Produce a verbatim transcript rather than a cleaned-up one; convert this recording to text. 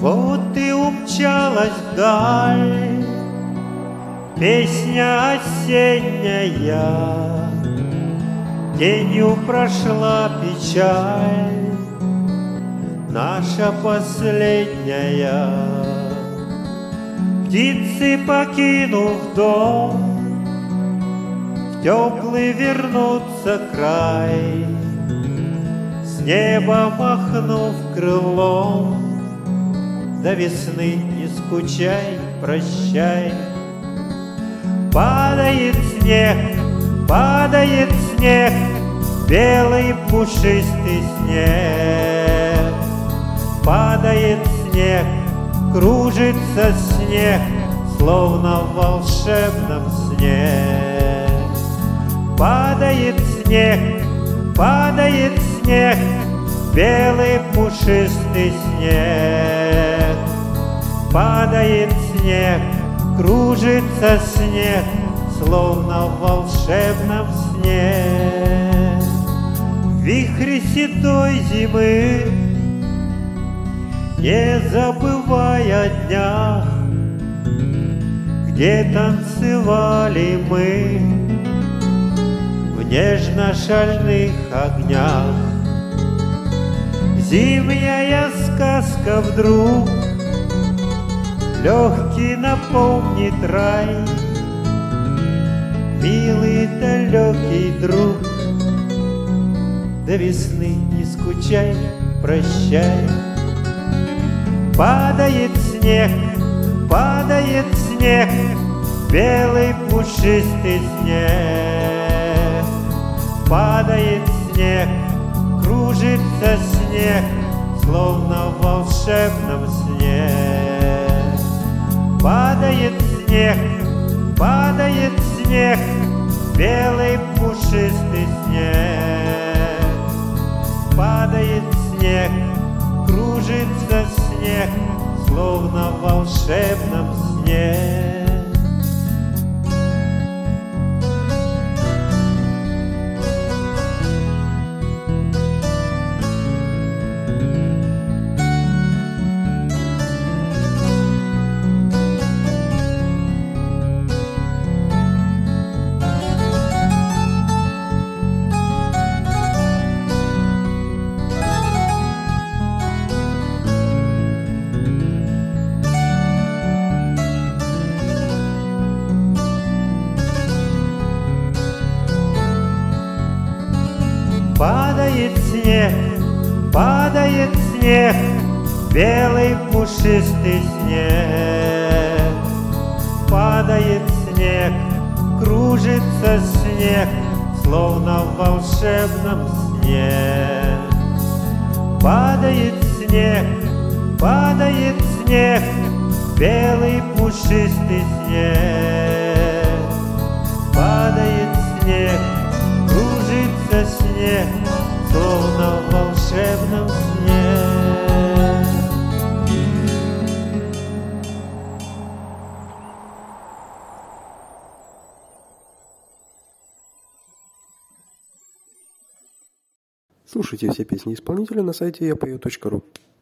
Вот и умчалась вдаль песня осенняя, тенью прошла печаль наша последняя. Птицы, покинув дом, в теплый вернутся край, с неба махнув крылом, до весны не скучай, прощай. Падает снег, падает снег, белый пушистый снег. Падает снег, кружится снег, словно в волшебном сне. Падает снег, падает снег, белый пушистый снег. Падает снег, кружится снег, словно в волшебном сне. Вихри седой зимы, не забывая о днях, где танцевали мы в нежно-шальных огнях. Зимняя сказка вдруг легкий напомнит рай. Милый далекий друг, до весны не скучай, прощай. Падает снег, падает снег, белый пушистый снег. Падает снег, кружится снег, словно в волшебном сне. Падает снег, падает снег, белый пушистый снег. Падает снег, кружится снег, словно в волшебном сне. Падает снег, падает снег, белый пушистый снег. Падает снег, кружится снег, словно в волшебном сне. Падает снег, падает снег, белый пушистый снег. Падает снег, кружится снег, словно в волшебном сне. Слушайте все песни исполнителя на сайте я пою точка ру.